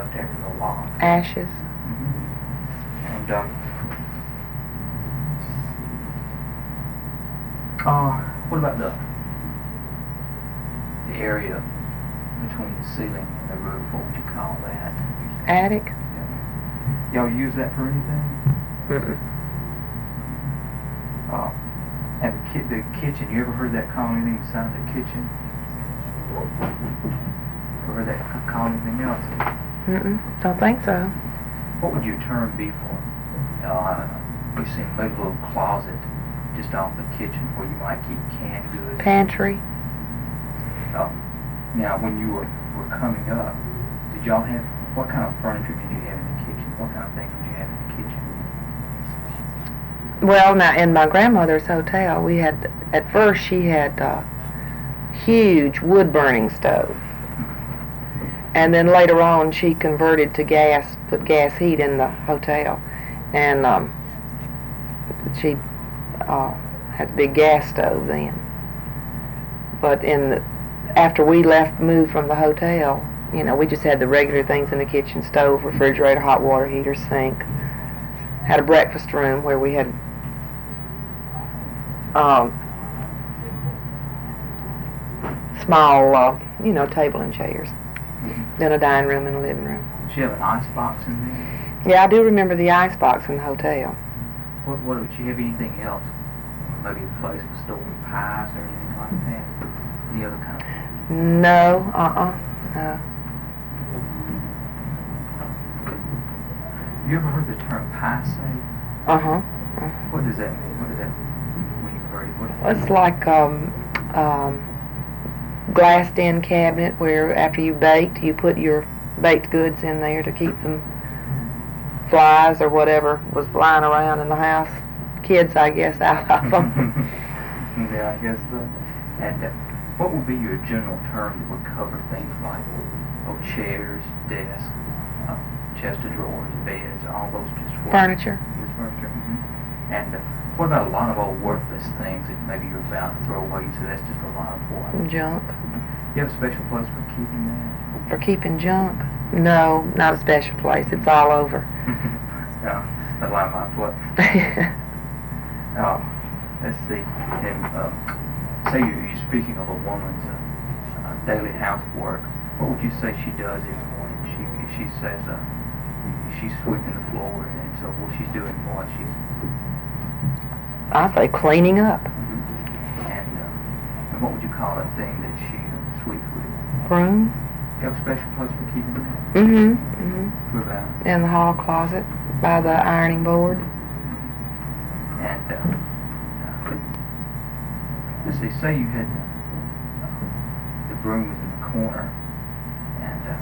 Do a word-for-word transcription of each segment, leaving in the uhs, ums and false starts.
left after the loss? Ashes. Mm-hmm. And um, uh, what about the the area between the ceiling and the roof? What would you call that? Attic. Yeah. Y'all use that for anything? Mm-mm. Uh, and the, ki- the kitchen, you ever heard that called anything besides the kitchen? Ever heard that c- called anything else? Mm-mm. Don't think so. What would your term be for? Uh, we seen maybe a little closet just off the kitchen where you might keep canned goods. Pantry. Uh, now, when you were, were coming up, did y'all have, what kind of furniture did you have in the kitchen? What kind of things would you have in the kitchen? Well, now in my grandmother's hotel, we had, at first she had a huge wood burning stove. And then later on she converted to gas, put gas heat in the hotel. And um, she uh, had a big gas stove then. But in the, after we left, moved from the hotel, you know, we just had the regular things in the kitchen: stove, refrigerator, hot water heater, sink. Had a breakfast room where we had um, small, uh, you know, table and chairs. Then a dining room and a living room. Did you have an ice box in there? Yeah, I do remember the ice box in the hotel. What, what, did you have anything else? Maybe a place for storing pies or anything like that? Any other kind of... No, uh-uh, no. You ever heard the term pie safe? Uh-huh. uh-huh. What does that mean? What did that mean when you heard it? What Well, it's like um, um, glassed-in cabinet where after you baked, you put your baked goods in there to keep them flies or whatever was flying around in the house. Kids, I guess, out of them. Yeah, I guess so. And uh, what would be your general term that would cover things like oh, chairs, desks, uh, chest of drawers, beds, all those just for Furniture. Just furniture. Mm-hmm. And uh, what about a lot of old worthless things that maybe you're about to throw away? So that's just a lot of for it. Junk. You have a special place for keeping that? For keeping junk? No, not a special place. It's all over. No, that's like my place. Oh, let's see. And, uh, say you're, you're speaking of a woman's uh, uh, daily housework. What would you say she does every morning? She, if she says uh, she's sweeping the floor, and so well, she's doing what? She's I say cleaning up. mm-hmm. and, uh, and what would you call that thing that she uh, sweeps with? Broom. You have a special place for keeping that? Mm-hmm. mm-hmm. What about? In the hall closet by the ironing board. And uh, uh, let's see, say you had uh, the broom was in the corner, and uh,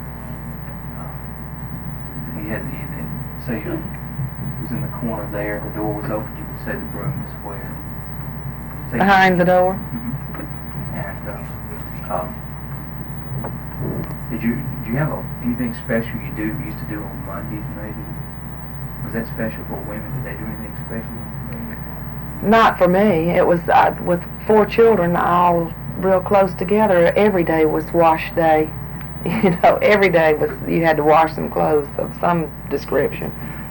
uh, you had, you had say you was in the corner there, the door was open, you would say the broom was where? Say Behind the door. Mm-hmm. And uh, um, did you did you have a, anything special you do used to do on Mondays maybe? Was that special for women? Did they do anything special on Mondays? Not for me. It was uh, with four children all real close together. Every day was wash day. You know, every day was you had to wash some clothes of some description.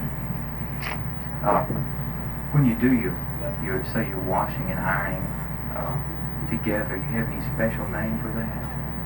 Uh, when you do your, your say you're washing and ironing uh, together, you have any special name for that?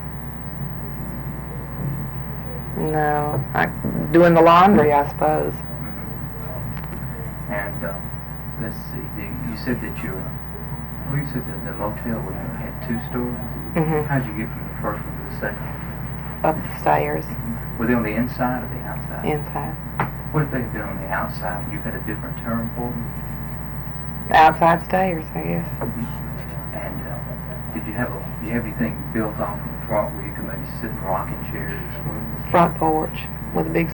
No, I, doing the laundry, I suppose. Mm-hmm. And uh, let's see, you said that you, uh, well, you said that the motel had two stories. Mm-hmm. How'd you get from the first one to the second one? Up the stairs. Were they on the inside or the outside? Inside. What if they had been on the outside? Would you have had a different term for them? Outside stairs, I guess. Mm-hmm. And uh, did you have a, did you have anything built off in the front where you could maybe sit in rocking chairs or swing? Front porch with a big